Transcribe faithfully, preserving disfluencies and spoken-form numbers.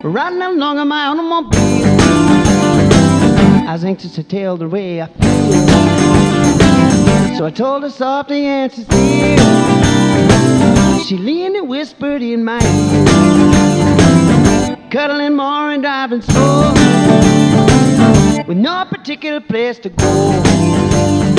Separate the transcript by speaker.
Speaker 1: riding along in my automobile. I was anxious to tell the way I feel, so I told her softly and sincere. She leaned and whispered in my ear, cuddling more and driving slow, with no particular place to go.